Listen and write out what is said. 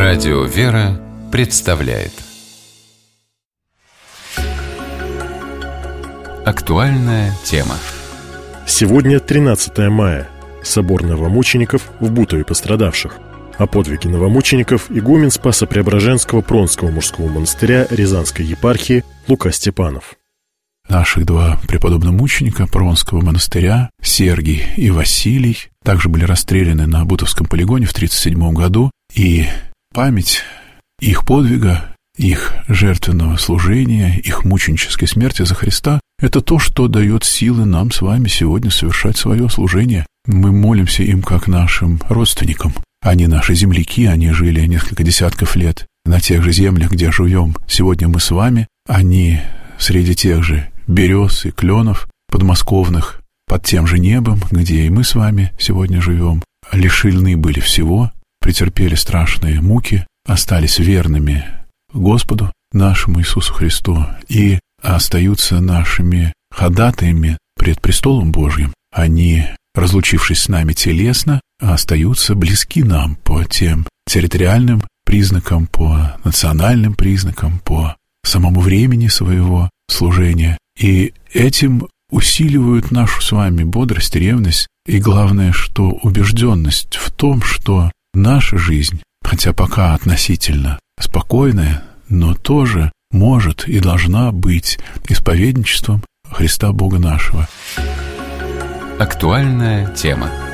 Радио «Вера» представляет актуальная тема. Сегодня 13 мая. Собор новомучеников в Бутове пострадавших. О подвиге новомучеников игумен Спасо-Преображенского Пронского мужского монастыря Рязанской епархии Лука Степанов. Наших два преподобных мученика Пронского монастыря, Сергий и Василий, также были расстреляны на Бутовском полигоне в 1937 году, и память их подвига, их жертвенного служения, их мученической смерти за Христа — это то, что дает силы нам с вами сегодня совершать свое служение. Мы молимся им как нашим родственникам. Они наши земляки, они жили несколько десятков лет на тех же землях, где живем сегодня мы с вами. Они среди тех же берез и кленов подмосковных, под тем же небом, где и мы с вами сегодня живем, лишены были всего, претерпели страшные муки, остались верными Господу нашему Иисусу Христу и остаются нашими ходатаями пред престолом Божьим. Они, разлучившись с нами телесно, остаются близки нам по тем территориальным признакам, по национальным признакам, по самому времени своего служения. И этим усиливают нашу с вами бодрость, ревность и, главное, что убежденность в том, что наша жизнь, хотя пока относительно спокойная, но тоже может и должна быть исповедничеством Христа Бога нашего. Актуальная тема.